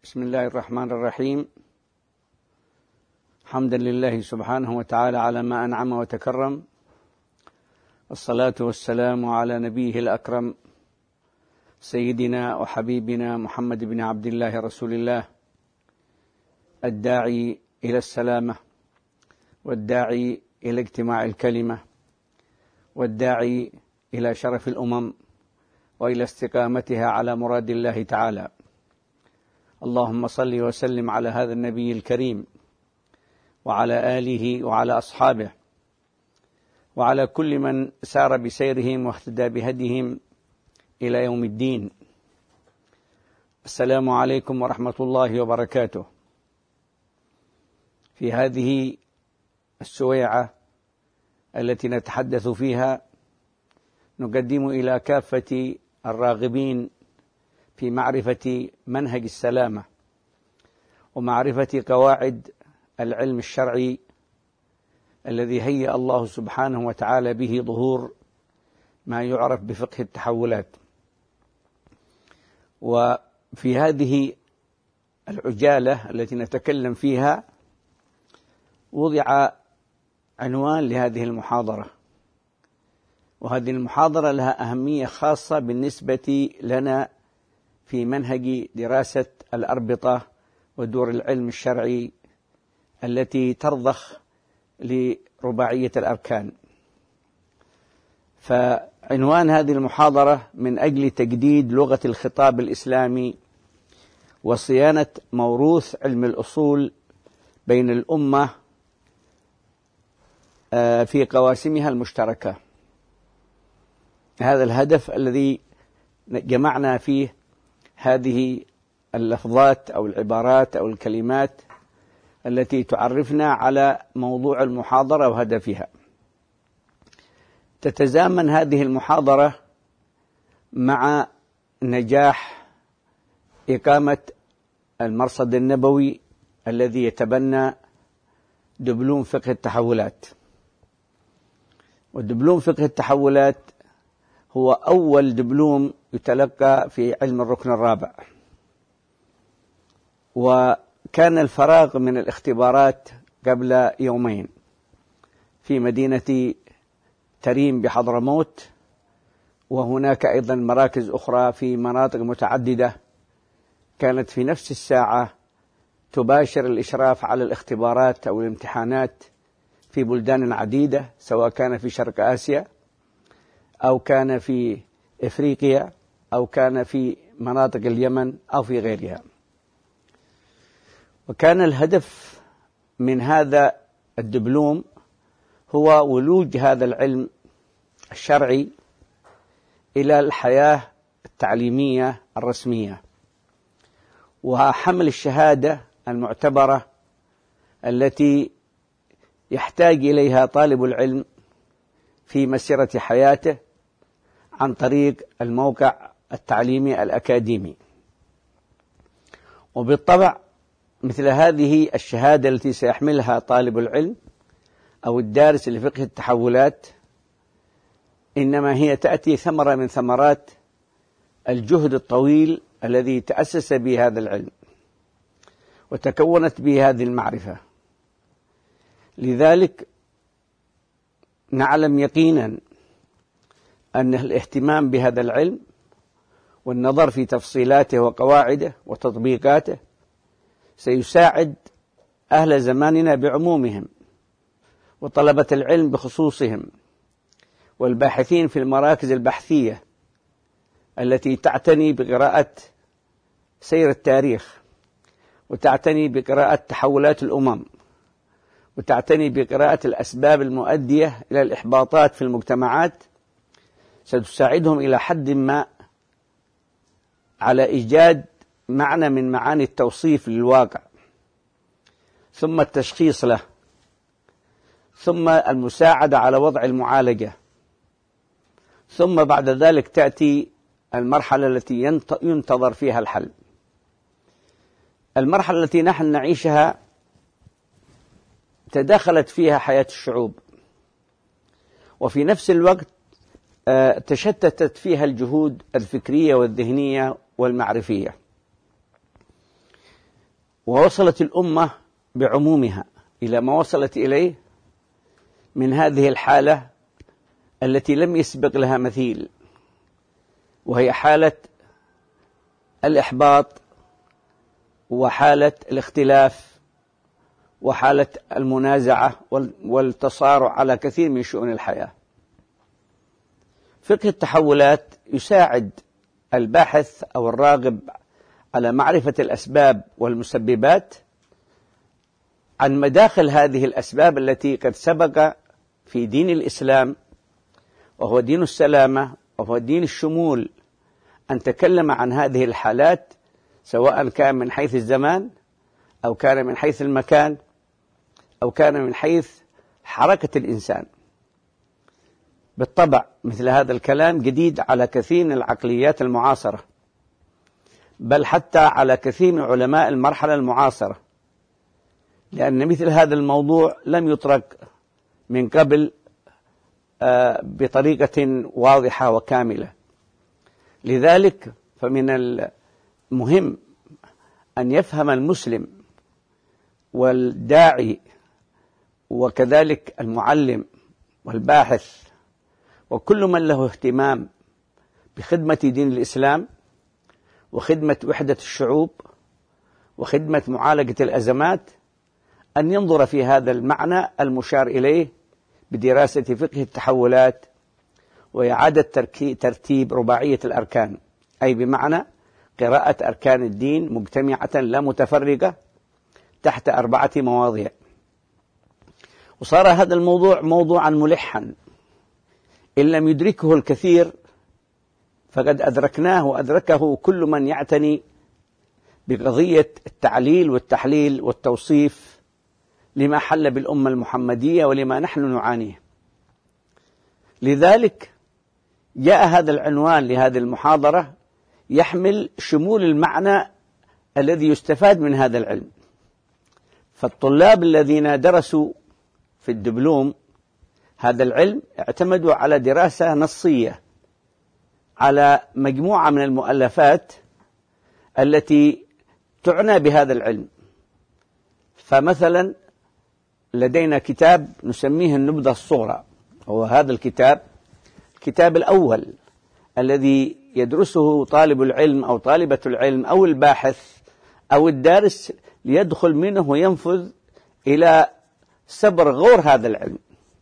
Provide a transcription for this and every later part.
بسم الله الرحمن الرحيم. حمدا لله سبحانه وتعالى على ما أنعم وتكرم، الصلاة والسلام على نبيه الأكرم سيدنا وحبيبنا محمد بن عبد الله رسول الله، الداعي إلى السلامة والداعي إلى اجتماع الكلمة والداعي إلى شرف الأمم وإلى استقامتها على مراد الله تعالى. اللهم صل وسلم على هذا النبي الكريم وعلى آله وعلى أصحابه وعلى كل من سار بسيرهم واهتدى بهديهم إلى يوم الدين. السلام عليكم ورحمة الله وبركاته. في هذه السويعة التي نتحدث فيها نقدم إلى كافة الراغبين في معرفة منهج السلامة ومعرفة قواعد العلم الشرعي الذي هيأ الله سبحانه وتعالى به ظهور ما يعرف بفقه التحولات. وفي هذه العجالة التي نتكلم فيها وضع عنوان لهذه المحاضرة، وهذه المحاضرة لها أهمية خاصة بالنسبة لنا في منهج دراسة الأربطة ودور العلم الشرعي التي ترضخ لرباعية الأركان. فعنوان هذه المحاضرة من أجل تجديد لغة الخطاب الإسلامي وصيانة موروث علم الأصول بين الأمة في قواسمها المشتركة. هذا الهدف الذي جمعنا فيه هذه اللفظات أو العبارات أو الكلمات التي تعرفنا على موضوع المحاضرة وهدفها. تتزامن هذه المحاضرة مع نجاح إقامة المرصد النبوي الذي يتبنى دبلوم فقه التحولات. ودبلوم فقه التحولات هو أول دبلوم يتلقى في علم الركن الرابع، وكان الفراغ من الاختبارات قبل يومين في مدينة تريم بحضرموت، وهناك أيضا مراكز أخرى في مناطق متعددة كانت في نفس الساعة تباشر الإشراف على الاختبارات أو الامتحانات في بلدان عديدة، سواء كان في شرق آسيا أو كان في إفريقيا أو كان في مناطق اليمن أو في غيرها. وكان الهدف من هذا الدبلوم هو ولوج هذا العلم الشرعي إلى الحياة التعليمية الرسمية، وحمل الشهادة المعتبرة التي يحتاج إليها طالب العلم في مسيرة حياته عن طريق الموقع التعليمي الأكاديمي. وبالطبع مثل هذه الشهادة التي سيحملها طالب العلم أو الدارس لفقه التحولات إنما هي تأتي ثمرة من ثمرات الجهد الطويل الذي تأسس به هذا العلم وتكونت به هذه المعرفة. لذلك نعلم يقينا أن الاهتمام بهذا العلم والنظر في تفصيلاته وقواعده وتطبيقاته سيساعد أهل زماننا بعمومهم وطلبة العلم بخصوصهم والباحثين في المراكز البحثية التي تعتني بقراءة سير التاريخ وتعتني بقراءة تحولات الأمم وتعتني بقراءة الأسباب المؤدية إلى الإحباطات في المجتمعات، ستساعدهم إلى حد ما على إيجاد معنى من معاني التوصيف للواقع، ثم التشخيص له، ثم المساعدة على وضع المعالجة، ثم بعد ذلك تأتي المرحلة التي ينتظر فيها الحل. المرحلة التي نحن نعيشها تداخلت فيها حياة الشعوب، وفي نفس الوقت تشتتت فيها الجهود الفكرية والذهنية والمعرفية. ووصلت الأمة بعمومها إلى ما وصلت إليه من هذه الحالة التي لم يسبق لها مثيل، وهي حالة الإحباط وحالة الاختلاف وحالة المنازعة والتصارع على كثير من شؤون الحياة. فقه التحولات يساعد الباحث أو الراغب على معرفة الأسباب والمسببات عن مداخل هذه الأسباب التي قد سبق في دين الإسلام، وهو دين السلامة وهو دين الشمول، أن تكلم عن هذه الحالات، سواء كان من حيث الزمان أو كان من حيث المكان أو كان من حيث حركة الإنسان. بالطبع مثل هذا الكلام جديد على كثير من العقليات المعاصرة، بل حتى على كثير من علماء المرحلة المعاصرة، لأن مثل هذا الموضوع لم يطرق من قبل بطريقة واضحة وكاملة. لذلك فمن المهم أن يفهم المسلم والداعي وكذلك المعلم والباحث وكل من له اهتمام بخدمة دين الإسلام وخدمة وحدة الشعوب وخدمة معالجة الأزمات، أن ينظر في هذا المعنى المشار إليه بدراسة فقه التحولات وإعادة ترتيب رباعية الأركان، أي بمعنى قراءة أركان الدين مجتمعة لا متفرقة تحت 4 مواضيع. وصار هذا الموضوع موضوعا ملحا، إن لم يدركه الكثير فقد أدركناه وأدركه كل من يعتني بقضية التعليل والتحليل والتوصيف لما حل بالأمة المحمدية ولما نحن نعانيه. لذلك جاء هذا العنوان لهذه المحاضرة يحمل شمول المعنى الذي يستفاد من هذا العلم. فالطلاب الذين درسوا في الدبلوم هذا العلم اعتمدوا على دراسة نصية على مجموعة من المؤلفات التي تعنى بهذا العلم. فمثلا لدينا كتاب نسميه النبذة الصغرى، هو هذا الكتاب الأول الذي يدرسه طالب العلم أو طالبة العلم أو الباحث أو الدارس ليدخل منه وينفذ إلى سبر غور هذا العلم.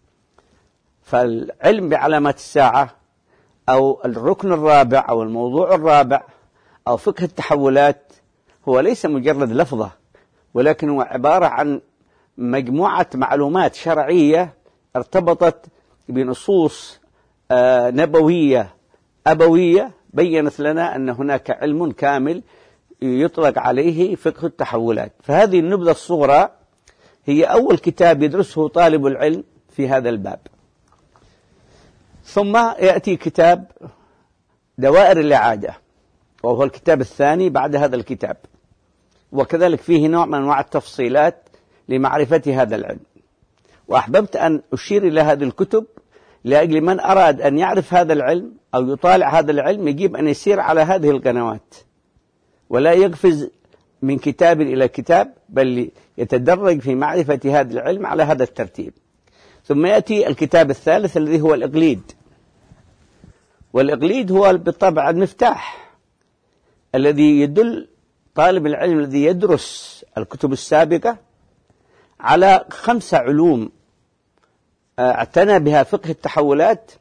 فالعلم بعلامات الساعة أو الركن الرابع أو الموضوع الرابع أو فقه التحولات هو ليس مجرد لفظة، ولكن هو عبارة عن مجموعة معلومات شرعية ارتبطت بنصوص نبوية أبوية بيّنت لنا أن هناك علم كامل يطلق عليه فقه التحولات. فهذه النبذة الصغرى هي أول كتاب يدرسه طالب العلم في هذا الباب. ثم يأتي كتاب دوائر الإعادة، وهو الكتاب الثاني بعد هذا الكتاب، وكذلك فيه نوع من أنواع التفصيلات لمعرفة هذا العلم. وأحببت أن أشير إلى هذه الكتب لأجل من أراد أن يعرف هذا العلم أو يطالع هذا العلم يجب أن يسير على هذه القنوات ولا يقفز من كتاب إلى كتاب، بل يتدرج في معرفة هذا العلم على هذا الترتيب. ثم يأتي الكتاب الثالث الذي هو الإقليد، والإقليد هو بالطبع المفتاح الذي يدل طالب العلم الذي يدرس الكتب السابقة على 5 علوم اعتنى بها فقه التحولات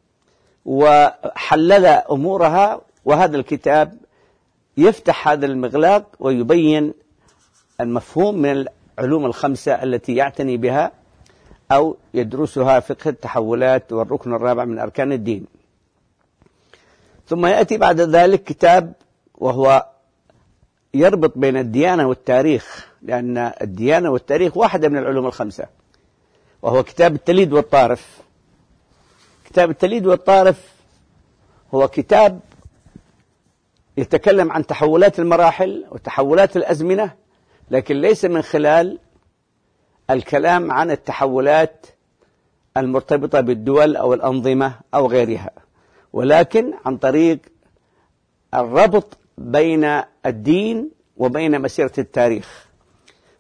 وحلل أمورها، وهذا الكتاب يفتح هذا المغلاق ويبين المفهوم من العلوم ال5 التي يعتني بها أو يدرسها فقه التحولات والركن الرابع من أركان الدين. ثم يأتي بعد ذلك كتاب وهو يربط بين الديانة والتاريخ، لأن الديانة والتاريخ واحدة من العلوم ال5، وهو كتاب التليد والطارف. كتاب التليد والطارف هو كتاب يتكلم عن تحولات المراحل وتحولات الأزمنة، لكن ليس من خلال الكلام عن التحولات المرتبطة بالدول أو الأنظمة أو غيرها، ولكن عن طريق الربط بين الدين وبين مسيرة التاريخ.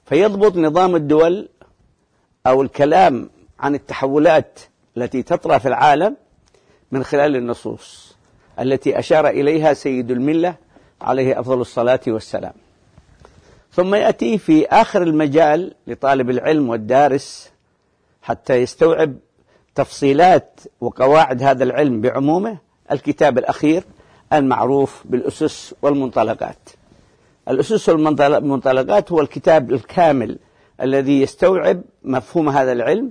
فيضبط نظام الدول أو الكلام عن التحولات التي تطرأ في العالم من خلال النصوص التي أشار إليها سيد الملة عليه أفضل الصلاة والسلام. ثم يأتي في آخر المجال لطالب العلم والدارس حتى يستوعب تفصيلات وقواعد هذا العلم بعمومه الكتاب الأخير المعروف بالأسس والمنطلقات. الأسس والمنطلقات هو الكتاب الكامل الذي يستوعب مفهوم هذا العلم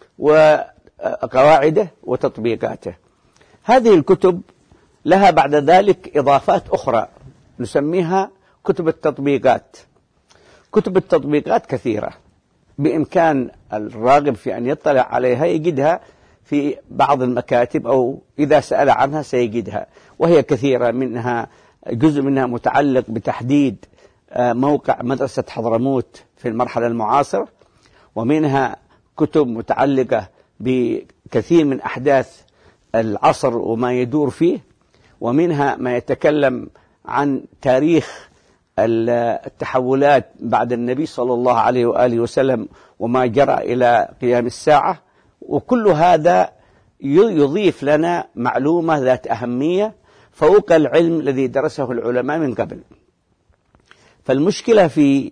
وقواعده وتطبيقاته. هذه الكتب لها بعد ذلك إضافات أخرى نسميها كتب التطبيقات. كتب التطبيقات كثيرة، بإمكان الراغب في أن يطلع عليها يجدها في بعض المكاتب، أو إذا سأل عنها سيجدها، وهي كثيرة. منها جزء منها متعلق بتحديد موقع مدرسة حضرموت في المرحلة المعاصرة، ومنها كتب متعلقة بكثير من أحداث العصر وما يدور فيه، ومنها ما يتكلم عن تاريخ التحولات بعد النبي صلى الله عليه وآله وسلم وما جرى إلى قيام الساعة. وكل هذا يضيف لنا معلومة ذات أهمية فوق العلم الذي درسه العلماء من قبل. فالمشكلة في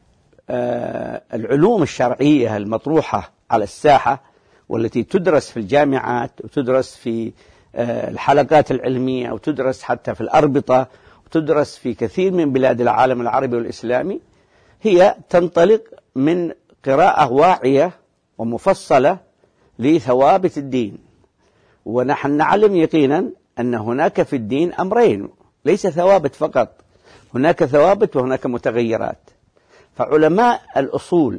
العلوم الشرعية المطروحة على الساحة والتي تدرس في الجامعات وتدرس في الحلقات العلمية وتدرس حتى في الأربطة وتدرس في كثير من بلاد العالم العربي والإسلامي، هي تنطلق من قراءة واعية ومفصلة لثوابت الدين. ونحن نعلم يقينا أن هناك في الدين أمرين، ليس ثوابت فقط، هناك ثوابت وهناك متغيرات. فعلماء الأصول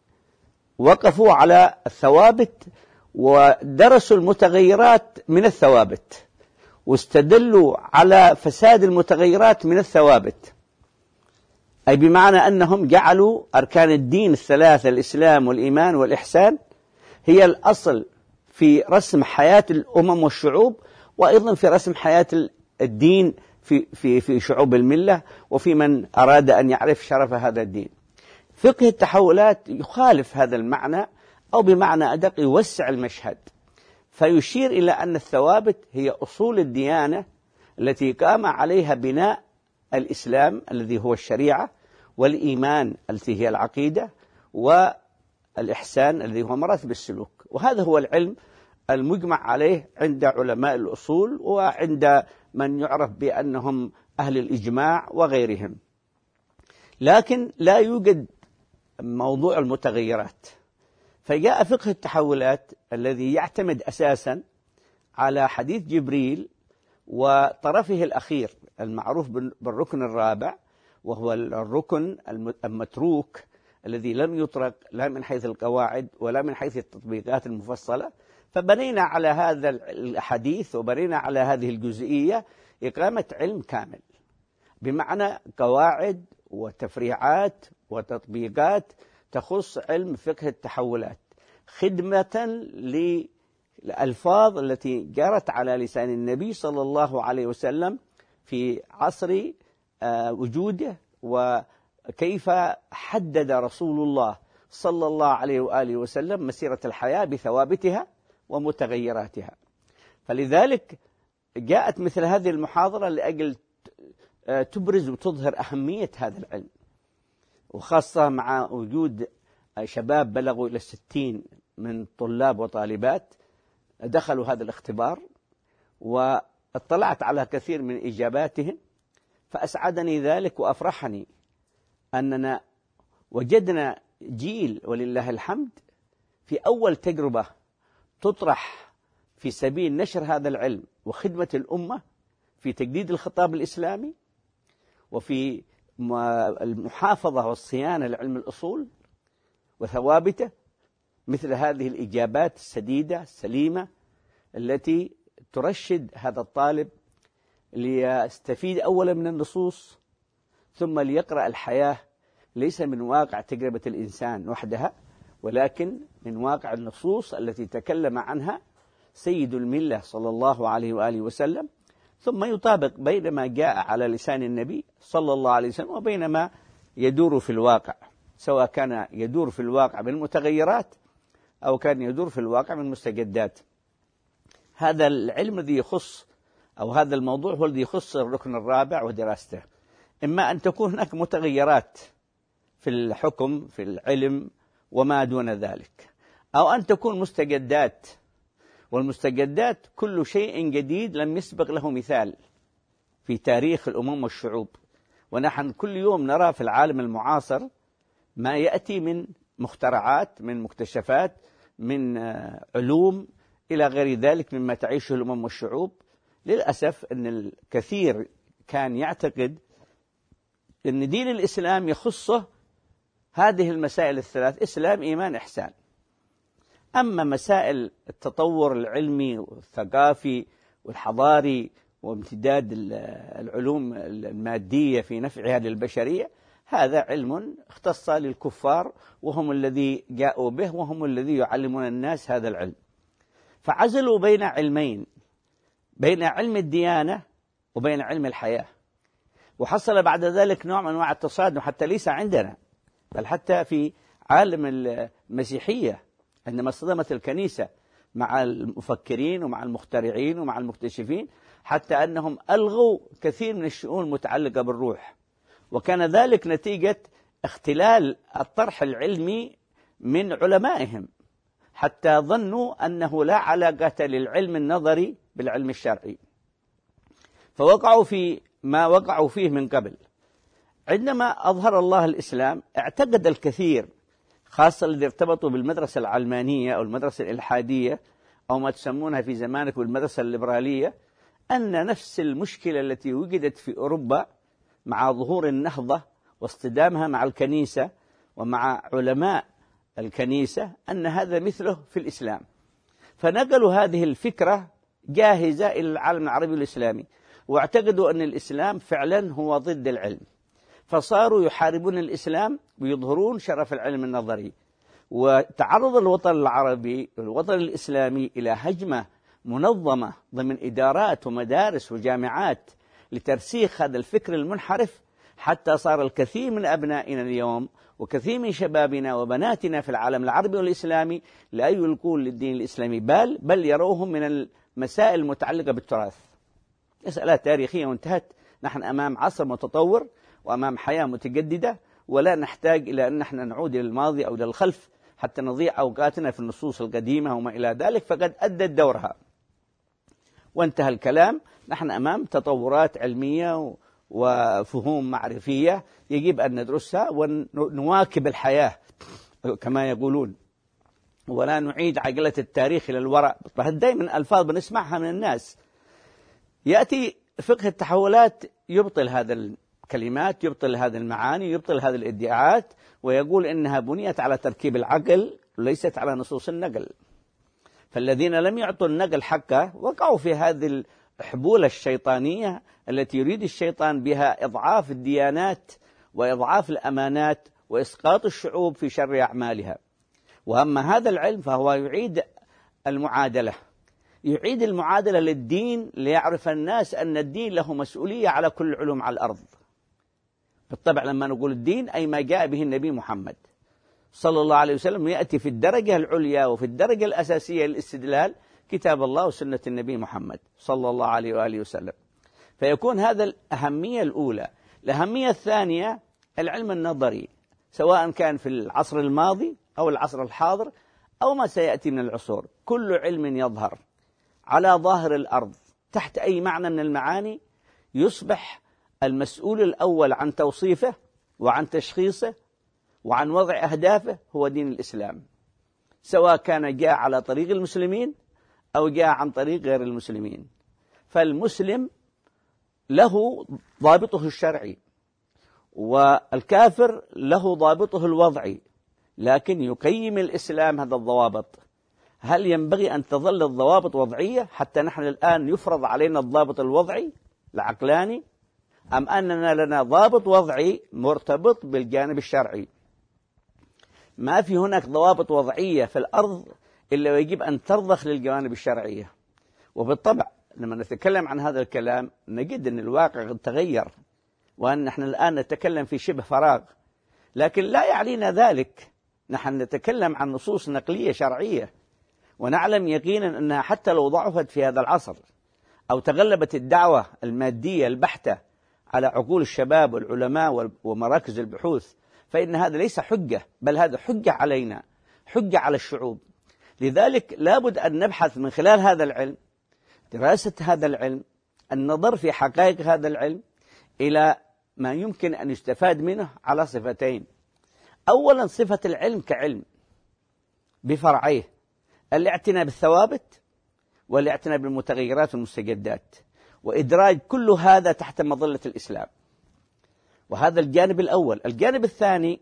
وقفوا على الثوابت ودرسوا المتغيرات من الثوابت، واستدلوا على فساد المتغيرات من الثوابت، أي بمعنى أنهم جعلوا أركان الدين الثلاثة الإسلام والإيمان والإحسان هي الأصل في رسم حياة الأمم والشعوب، وأيضا في رسم حياة الدين في شعوب الملة وفي من أراد أن يعرف شرف هذا الدين. فقه التحولات يخالف هذا المعنى، أو بمعنى أدق يوسع المشهد، فيشير إلى أن الثوابت هي أصول الديانة التي قام عليها بناء الإسلام الذي هو الشريعة، والإيمان التي هي العقيدة، والإحسان الذي هو مراتب السلوك. وهذا هو العلم المجمع عليه عند علماء الأصول وعند من يعرف بأنهم أهل الإجماع وغيرهم. لكن لا يوجد موضوع المتغيرات، فجاء فقه التحولات الذي يعتمد أساسا على حديث جبريل وطرفه الأخير المعروف بالركن الرابع، وهو الركن المتروك الذي لم يطرق لا من حيث القواعد ولا من حيث التطبيقات المفصلة. فبنينا على هذا الحديث وبنينا على هذه الجزئية إقامة علم كامل، بمعنى قواعد وتفريعات وتطبيقات تخص علم فقه التحولات، خدمة للألفاظ التي جرت على لسان النبي صلى الله عليه وسلم في عصر وجوده، وكيف حدد رسول الله صلى الله عليه وآله وسلم مسيرة الحياة بثوابتها ومتغيراتها. فلذلك جاءت مثل هذه المحاضرة لأجل تبرز وتظهر أهمية هذا العلم، وخاصة مع وجود شباب بلغوا إلى 60 من طلاب وطالبات دخلوا هذا الاختبار، واطلعت على كثير من إجاباتهم، فأسعدني ذلك وأفرحني أننا وجدنا جيل ولله الحمد في أول تجربة تطرح في سبيل نشر هذا العلم وخدمة الأمة في تجديد الخطاب الإسلامي وفي المحافظة والصيانة لعلم الأصول وثوابته، مثل هذه الإجابات السديدة السليمة التي ترشد هذا الطالب ليستفيد أولا من النصوص، ثم ليقرأ الحياة ليس من واقع تجربة الإنسان وحدها، ولكن من واقع النصوص التي تكلم عنها سيد الملة صلى الله عليه وآله وسلم، ثم يطابق بين ما جاء على لسان النبي صلى الله عليه وسلم وبين ما يدور في الواقع. سواء كان يدور في الواقع بالمتغيرات أو كان يدور في الواقع بالمستجدات. هذا العلم الذي يخص، أو هذا الموضوع هو الذي يخص الركن الرابع ودراسته. إما أن تكون هناك متغيرات في الحكم في العلم وما دون ذلك، أو أن تكون مستجدات، والمستجدات كل شيء جديد لم يسبق له مثال في تاريخ الأمم والشعوب. ونحن كل يوم نرى في العالم المعاصر ما يأتي من مخترعات، من مكتشفات، من علوم إلى غير ذلك مما تعيشه الأمم والشعوب. للأسف أن الكثير كان يعتقد أن دين الإسلام يخصه هذه المسائل الثلاث: إسلام، إيمان، إحسان. أما مسائل التطور العلمي والثقافي والحضاري وامتداد العلوم المادية في نفعها للبشرية، هذا علم اختص للكفار، وهم الذي جاءوا به، وهم الذي يعلمون الناس هذا العلم. فعزلوا بين علمين، بين علم الديانة وبين علم الحياة، وحصل بعد ذلك نوع من أنواع التصادم، حتى ليس عندنا بل حتى في عالم المسيحية، عندما اصطدمت الكنيسة مع المفكرين ومع المخترعين ومع المكتشفين، حتى أنهم ألغوا كثير من الشؤون المتعلقة بالروح، وكان ذلك نتيجة اختلال الطرح العلمي من علمائهم، حتى ظنوا أنه لا علاقة للعلم النظري بالعلم الشرعي، فوقعوا في ما وقعوا فيه من قبل. عندما أظهر الله الإسلام اعتقد الكثير، خاصة الذين ارتبطوا بالمدرسة العلمانية أو المدرسة الإلحادية أو ما تسمونها في زمانك بالمدرسة الليبرالية، أن نفس المشكلة التي وجدت في أوروبا مع ظهور النهضة واصطدامها مع الكنيسة ومع علماء الكنيسة، أن هذا مثله في الإسلام. فنقلوا هذه الفكرة جاهزة إلى العالم العربي والإسلامي، واعتقدوا أن الإسلام فعلا هو ضد العلم، فصاروا يحاربون الإسلام ويظهرون شرف العلم النظري. وتعرض الوطن العربي والوطن الإسلامي إلى هجمة منظمة ضمن إدارات ومدارس وجامعات لترسيخ هذا الفكر المنحرف، حتى صار الكثير من أبنائنا اليوم وكثير من شبابنا وبناتنا في العالم العربي والإسلامي لا يلقون للدين الإسلامي بل يروهم من المسائل المتعلقة بالتراث. مسألة تاريخية وانتهت. نحن أمام عصر متطور وأمام حياة متجددة، ولا نحتاج إلى أن نحن نعود إلى الماضي أو إلى الخلف حتى نضيع أوقاتنا في النصوص القديمة وما إلى ذلك، فقد أدت دورها وانتهى الكلام. نحن أمام تطورات علمية وفهوم معرفية يجب أن ندرسها ونواكب الحياة كما يقولون، ولا نعيد عجلة التاريخ إلى الوراء. دائما ألفاظ بنسمعها من الناس، يأتي فقه التحولات يبطل هذا الكلمات، يبطل هذه المعاني، يبطل هذه الادعاءات، ويقول إنها بنيت على تركيب العقل وليست على نصوص النقل. فالذين لم يعطوا النقل حقه وقعوا في هذه الحبول الشيطانية التي يريد الشيطان بها إضعاف الديانات وإضعاف الأمانات وإسقاط الشعوب في شر أعمالها. وأما هذا العلم فهو يعيد المعادلة للدين، ليعرف الناس أن الدين له مسؤولية على كل علوم على الأرض. بالطبع لما نقول الدين أي ما جاء به النبي محمد صلى الله عليه وسلم، يأتي في الدرجة العليا وفي الدرجة الأساسية للاستدلال كتاب الله وسنة النبي محمد صلى الله عليه وآله وسلم. فيكون هذا الأهمية الأولى. الأهمية الثانية العلم النظري، سواء كان في العصر الماضي أو العصر الحاضر أو ما سيأتي من العصور، كل علم يظهر على ظاهر الأرض تحت أي معنى من المعاني يصبح المسؤول الأول عن توصيفه وعن تشخيصه وعن وضع أهدافه هو دين الإسلام، سواء كان جاء على طريق المسلمين أو جاء عن طريق غير المسلمين. فالمسلم له ضابطه الشرعي، والكافر له ضابطه الوضعي، لكن يقيم الإسلام هذا الضوابط. هل ينبغي أن تظل الضوابط وضعية حتى نحن الآن يفرض علينا الضابط الوضعي العقلاني، أم أننا لنا ضابط وضعي مرتبط بالجانب الشرعي؟ ما في هناك ضوابط وضعية في الأرض إلا ويجب أن ترضخ للجوانب الشرعية. وبالطبع لما نتكلم عن هذا الكلام نجد أن الواقع قد تغير، وأن نحن الآن نتكلم في شبه فراغ. لكن لا يعنينا ذلك. نحن نتكلم عن نصوص نقلية شرعية، ونعلم يقينا أنها حتى لو ضعفت في هذا العصر أو تغلبت الدعوة المادية البحتة على عقول الشباب والعلماء ومراكز البحوث، فإن هذا ليس حجة، بل هذا حجة علينا، حجة على الشعوب. لذلك لابد أن نبحث من خلال هذا العلم، دراسة هذا العلم، النظر في حقائق هذا العلم إلى ما يمكن أن يستفاد منه على صفتين. أولا صفة العلم كعلم بفرعيه، الاعتناء بالثوابت والاعتناء بالمتغيرات والمستجدات، وإدراج كل هذا تحت مظلة الإسلام. وهذا الجانب الأول. الجانب الثاني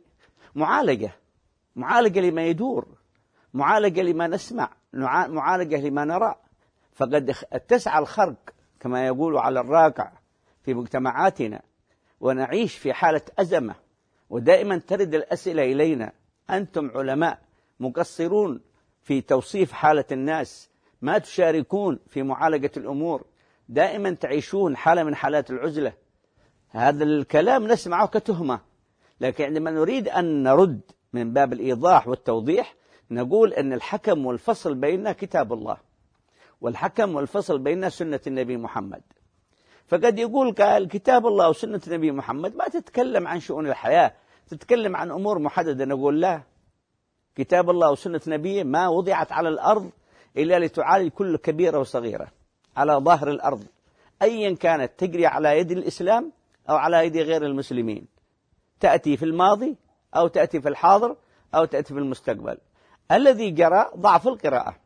معالجة لما يدور، معالجة لما نسمع، معالجة لما نرى. فقد اتسع الخرق كما يقول على الراقع في مجتمعاتنا، ونعيش في حالة أزمة، ودائما ترد الأسئلة إلينا: أنتم علماء مقصرون في توصيف حالة الناس، ما تشاركون في معالجة الأمور، دائما تعيشون حالة من حالات العزلة. هذا الكلام نسمعه كتهمة، لكن عندما نريد أن نرد من باب الإيضاح والتوضيح نقول أن الحكم والفصل بيننا كتاب الله، والحكم والفصل بيننا سنة النبي محمد. فقد يقول كتاب الله وسنة النبي محمد ما تتكلم عن شؤون الحياة، تتكلم عن أمور محددة. نقول لا، كتاب الله وسنة نبيه ما وضعت على الأرض إلا لتعالج كل كبيرة وصغيرة على ظاهر الأرض، أيا كانت، تجري على يد الإسلام أو على يد غير المسلمين، تأتي في الماضي أو تأتي في الحاضر أو تأتي في المستقبل. الذي جرى ضعف القراءة،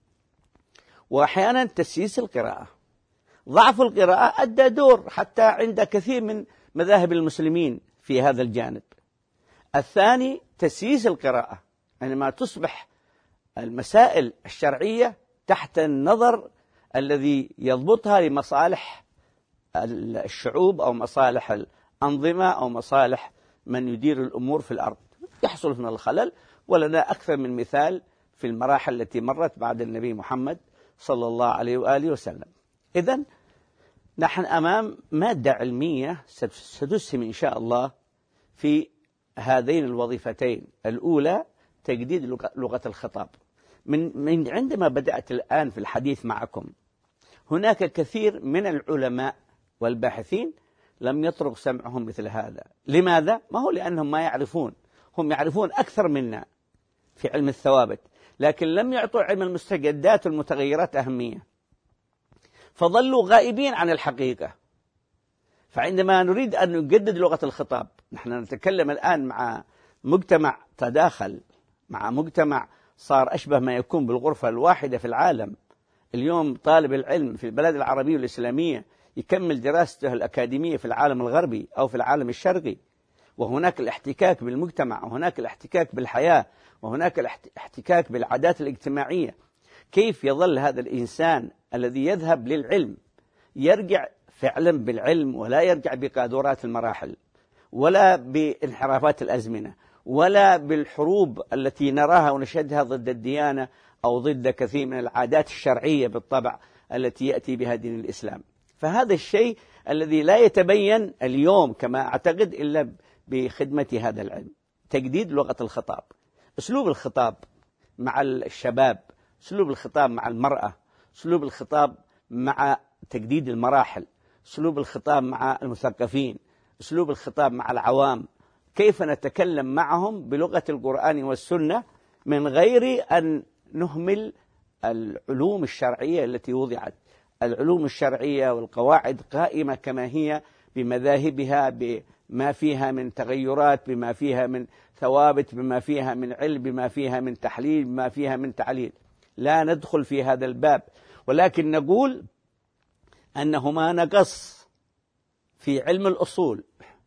وأحيانا تسييس القراءة. ضعف القراءة أدى دور حتى عند كثير من مذاهب المسلمين في هذا الجانب. الثاني تسييس القراءة، عندما تصبح المسائل الشرعية تحت النظر الذي يضبطها لمصالح الشعوب أو مصالح الأنظمة أو مصالح من يدير الأمور في الأرض، يحصل من الخلل. ولنا أكثر من مثال في المراحل التي مرت بعد النبي محمد صلى الله عليه وآله وسلم. إذن نحن أمام مادة علمية ستسهم إن شاء الله في هذين الوظيفتين. الأولى تجديد لغة الخطاب. من عندما بدأت الآن في الحديث معكم، هناك كثير من العلماء والباحثين لم يطرق سمعهم مثل هذا. لماذا؟ ما هو لأنهم ما يعرفون، هم يعرفون أكثر منا في علم الثوابت، لكن لم يعطوا علم المستجدات والمتغيرات أهمية، فظلوا غائبين عن الحقيقة. فعندما نريد أن نجدد لغة الخطاب، نحن نتكلم الآن مع مجتمع تداخل، مع مجتمع صار أشبه ما يكون بالغرفة الواحدة في العالم. اليوم طالب العلم في البلاد العربية والإسلامية يكمل دراسته الأكاديمية في العالم الغربي أو في العالم الشرقي، وهناك الاحتكاك بالمجتمع، وهناك الاحتكاك بالحياة، وهناك الاحتكاك بالعادات الاجتماعية. كيف يظل هذا الإنسان الذي يذهب للعلم يرجع فعلا بالعلم، ولا يرجع بقاذورات المراحل، ولا بانحرافات الأزمنة، ولا بالحروب التي نراها ونشهدها ضد الديانة أو ضد كثير من العادات الشرعية بالطبع التي يأتي بها دين الإسلام؟ فهذا الشيء الذي لا يتبين اليوم كما أعتقد إلا بخدمة هذا العلم. تجديد لغة الخطاب، أسلوب الخطاب مع الشباب، أسلوب الخطاب مع المرأة، أسلوب الخطاب مع تجديد المراحل، أسلوب الخطاب مع المثقفين، أسلوب الخطاب مع العوام. كيف نتكلم معهم بلغة القرآن والسنة من غير أن نهمل العلوم الشرعية التي وضعت. العلوم الشرعية والقواعد قائمة كما هي بمذاهبها، بما فيها من تغيرات، بما فيها من ثوابت، بما فيها من علم، بما فيها من تحليل، بما فيها من تعليل. لا ندخل في هذا الباب، ولكن نقول أنه ما نقص في علم الأصول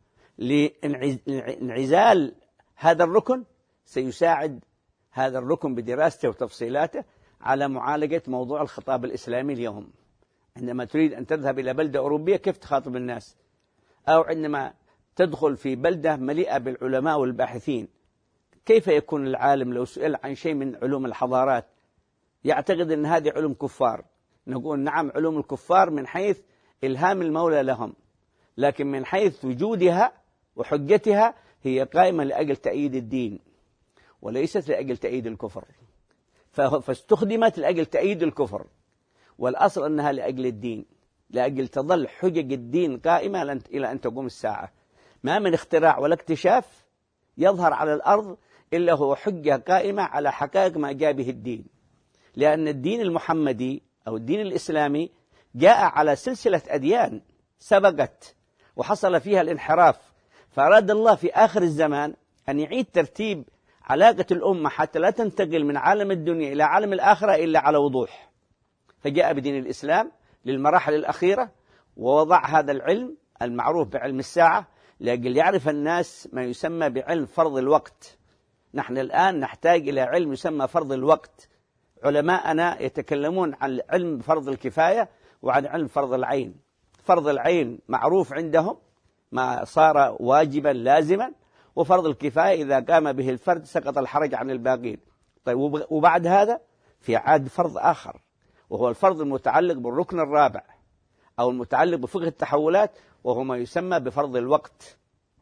لانعزال هذا الركن سيساعد هذا الركن بدراسته وتفصيلاته على معالجة موضوع الخطاب الإسلامي اليوم. عندما تريد أن تذهب إلى بلدة أوروبية كيف تخاطب الناس، أو عندما تدخل في بلدة مليئة بالعلماء والباحثين، كيف يكون العالم لو سئل عن شيء من علوم الحضارات يعتقد أن هذه علوم كفار؟ نقول نعم، علوم الكفار من حيث إلهام المولى لهم، لكن من حيث وجودها وحجتها هي قائمة لأجل تأييد الدين وليست لأجل تأييد الكفر، فاستخدمت لأجل تأييد الكفر، والأصل أنها لأجل الدين، لأجل تظل حجج الدين قائمة إلى أن تقوم الساعة. ما من اختراع ولا اكتشاف يظهر على الأرض إلا هو حجة قائمة على حقائق ما جاء به الدين، لأن الدين المحمدي أو الدين الإسلامي جاء على سلسلة أديان سبقت وحصل فيها الانحراف، فأراد الله في آخر الزمان أن يعيد ترتيب علاقة الأمة حتى لا تنتقل من عالم الدنيا إلى عالم الآخرة إلا على وضوح، فجاء بدين الإسلام للمراحل الأخيرة ووضع هذا العلم المعروف بعلم الساعة لأجل يعرف الناس ما يسمى بعلم فرض الوقت. نحن الآن نحتاج إلى علم يسمى فرض الوقت. علماءنا يتكلمون عن علم فرض الكفاية وعن علم فرض العين. فرض العين معروف عندهم ما صار واجبا لازما، وفرض الكفاية إذا قام به الفرد سقط الحرج عن الباقين. طيب وبعد هذا في عاد فرض آخر، وهو الفرض المتعلق بالركن الرابع أو المتعلق بفقه التحولات، وهو ما يسمى بفرض الوقت،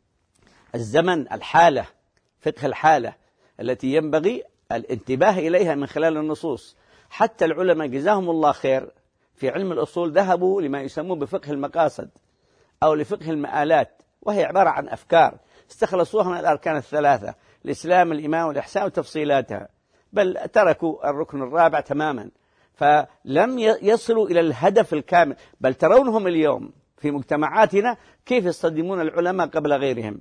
الزمن، الحالة، فقه الحالة التي ينبغي الانتباه إليها من خلال النصوص. حتى العلماء جزاهم الله خير في علم الأصول ذهبوا لما يسموه بفقه المقاصد أو لفقه المآلات، وهي عبارة عن أفكار استخلصوها من الأركان الثلاثة: الإسلام، الإيمان، والإحسان، وتفصيلاتها، بل تركوا الركن الرابع تماما، فلم يصلوا إلى الهدف الكامل. بل ترونهم اليوم في مجتمعاتنا كيف يصطدمون العلماء قبل غيرهم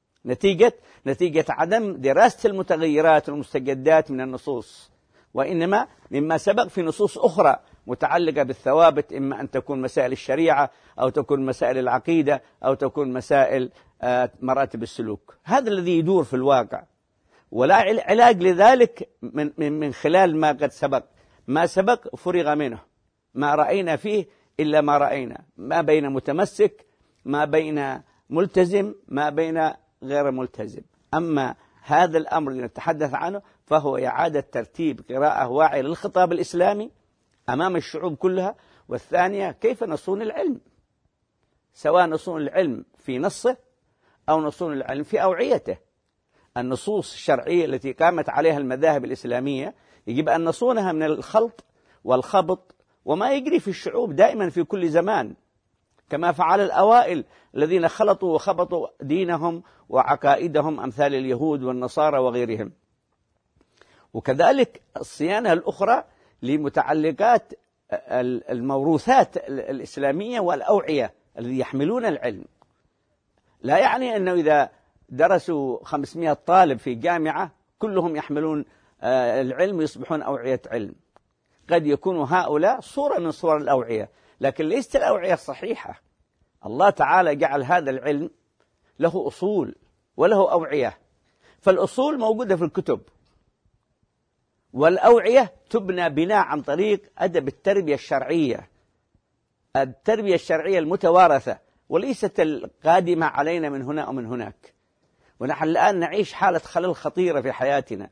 نتيجة عدم دراسة المتغيرات والمستجدات من النصوص، وإنما مما سبق في نصوص أخرى متعلقة بالثوابت، إما أن تكون مسائل الشريعة أو تكون مسائل العقيدة أو تكون مسائل مراتب السلوك. هذا الذي يدور في الواقع، ولا علاج لذلك من خلال ما قد سبق. ما سبق فرغ منه، ما رأينا فيه إلا ما رأينا، ما بين متمسك، ما بين ملتزم، ما بين غير ملتزم. أما هذا الأمر الذي نتحدث عنه فهو إعادة ترتيب قراءة واعية للخطاب الإسلامي أمام الشعوب كلها. والثانية كيف نصون العلم، سواء نصون العلم في نصه أو نصون العلم في أوعيته. النصوص الشرعية التي قامت عليها المذاهب الإسلامية يجب أن نصونها من الخلط والخبط وما يجري في الشعوب دائما في كل زمان، كما فعل الأوائل الذين خلطوا وخبطوا دينهم وعقائدهم أمثال اليهود والنصارى وغيرهم. وكذلك الصيانة الأخرى لمتعلقات الموروثات الإسلامية والأوعية الذي يحملون العلم. لا يعني أنه إذا درسوا 500 طالب في جامعة كلهم يحملون العلم ويصبحون أوعية علم. قد يكون هؤلاء صورة من صور الأوعية، لكن ليست الأوعية الصحيحة. الله تعالى جعل هذا العلم له أصول وله أوعية، فالأصول موجودة في الكتب، والأوعية تبنى بناء عن طريق أدب التربية الشرعية، التربية الشرعية المتوارثة وليست القادمة علينا من هنا ومن هناك. ونحن الآن نعيش حالة خلل خطيرة في حياتنا،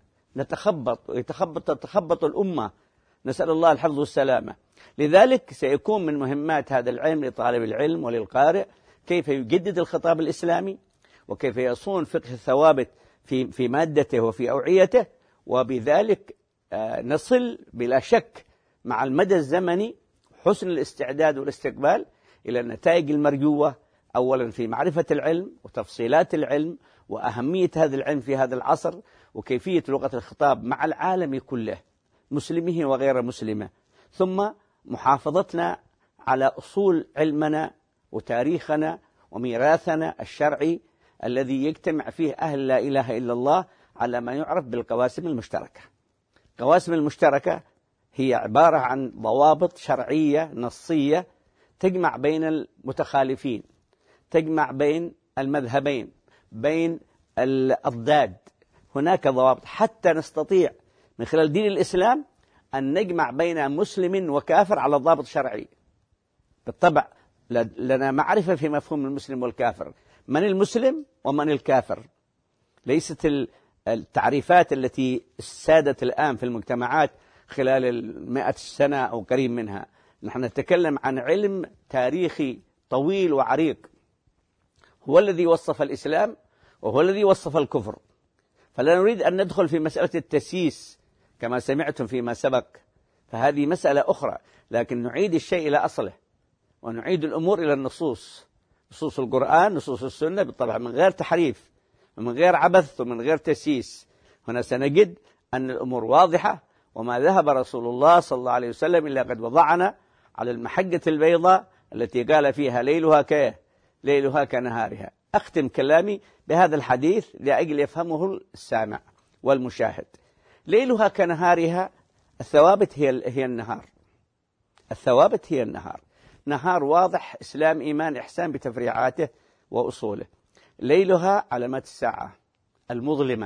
تتخبط الأمة، نسأل الله الحفظ والسلامة. لذلك سيكون من مهمات هذا العلم لطالب العلم وللقارئ كيف يجدد الخطاب الإسلامي، وكيف يصون فقه الثوابت في مادته وفي أوعيته، وبذلك نصل بلا شك مع المدى الزمني حسن الاستعداد والاستقبال إلى النتائج المرجوة، أولا في معرفة العلم وتفصيلات العلم وأهمية هذا العلم في هذا العصر، وكيفية لغة الخطاب مع العالم كله مسلمه وغير مسلمه، ثم محافظتنا على أصول علمنا وتاريخنا وميراثنا الشرعي الذي يجتمع فيه أهل لا إله إلا الله على ما يعرف بالقواسم المشتركة. القواسم المشتركة هي عبارة عن ضوابط شرعية نصية تجمع بين المتخالفين، تجمع بين المذهبين، بين الأضداد. هناك ضوابط حتى نستطيع من خلال دين الإسلام أن نجمع بين مسلم وكافر على ضابط شرعي. بالطبع لنا معرفة في مفهوم المسلم والكافر، من المسلم ومن الكافر. ليست التعريفات التي سادت الآن في المجتمعات خلال 100 سنة أو قريب منها. نحن نتكلم عن علم تاريخي طويل وعريق، هو الذي وصف الإسلام، وهو الذي وصف الكفر. فلا نريد أن ندخل في مسألة التسييس كما سمعتم فيما سبق، فهذه مسألة أخرى، لكن نعيد الشيء إلى أصله ونعيد الأمور إلى النصوص، نصوص القرآن، نصوص السنة، بالطبع من غير تحريف ومن غير عبث ومن غير تسييس. هنا سنجد أن الأمور واضحة، وما ذهب رسول الله صلى الله عليه وسلم إلا قد وضعنا على المحجة البيضاء التي قال فيها ليلها كنهارها. أختم كلامي بهذا الحديث لأجل يفهمه السامع والمشاهد. ليلها كنهارها، الثوابت هي النهار، الثوابت هي النهار، نهار واضح، إسلام إيمان إحسان بتفريعاته وأصوله. ليلها علامات الساعة المظلمة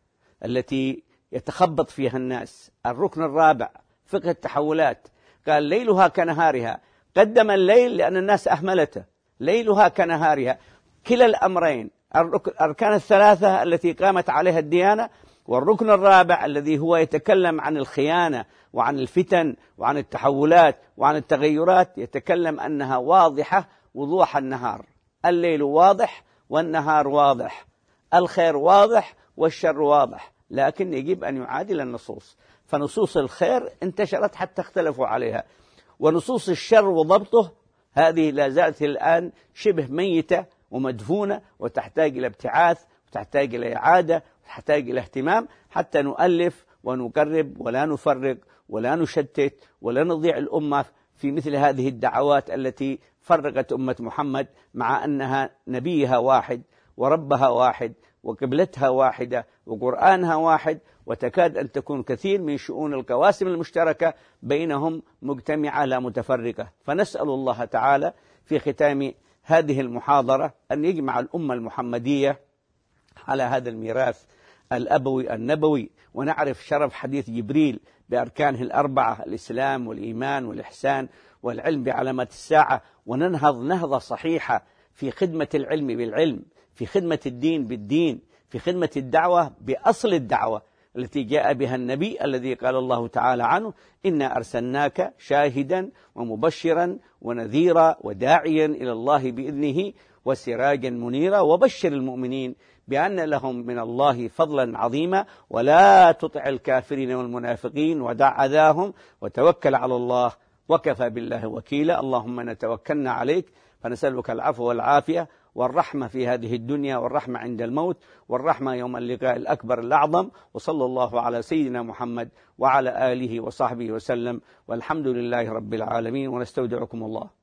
التي يتخبط فيها الناس. الركن الرابع فقه التحولات، قال ليلها كنهارها، قدم الليل لأن الناس أهملته، ليلها كنهارها، كلا الأمرين، الأركان الثلاثة التي قامت عليها الديانة، والركن الرابع الذي هو يتكلم عن الخيانة وعن الفتن وعن التحولات وعن التغيرات، يتكلم أنها واضحة وضوح النهار. الليل واضح والنهار واضح، الخير واضح والشر واضح، لكن يجب أن يعادل النصوص. فنصوص الخير انتشرت حتى اختلفوا عليها، ونصوص الشر وضبطه هذه لا زالت الآن شبه ميتة ومدفونة، وتحتاج إلى ابتعاث، وتحتاج إلى إعادة، وتحتاج إلى اهتمام حتى نؤلف ونقرب ولا نفرق ولا نشتت ولا نضيع الأمة في مثل هذه الدعوات التي فرقت أمة محمد، مع أنها نبيها واحد وربها واحد وقبلتها واحدة وقرآنها واحد، وتكاد أن تكون كثير من شؤون القواسم المشتركة بينهم مجتمعة لا متفرقة. فنسأل الله تعالى في ختام هذه المحاضرة أن يجمع الأمة المحمدية على هذا الميراث الأبوي النبوي، ونعرف شرف حديث جبريل بأركانه الأربعة: الإسلام والإيمان والإحسان والعلم بعلامات الساعة، وننهض نهضة صحيحة في خدمة العلم بالعلم، في خدمة الدين بالدين، في خدمة الدعوة بأصل الدعوة التي جاء بها النبي الذي قال الله تعالى عنه: إنا أرسلناك شاهدا ومبشرا ونذيرا وداعيا إلى الله بإذنه وسراجا منيرا وبشر المؤمنين بأن لهم من الله فضلا عظيما ولا تطع الكافرين والمنافقين ودع أذاهم وتوكل على الله وكفى بالله وكيلا. اللهم نتوكلنا عليك فنسألك العفو والعافية والرحمة في هذه الدنيا، والرحمة عند الموت، والرحمة يوم اللقاء الأكبر الأعظم. وصلى الله على سيدنا محمد وعلى آله وصحبه وسلم، والحمد لله رب العالمين، ونستودعكم الله.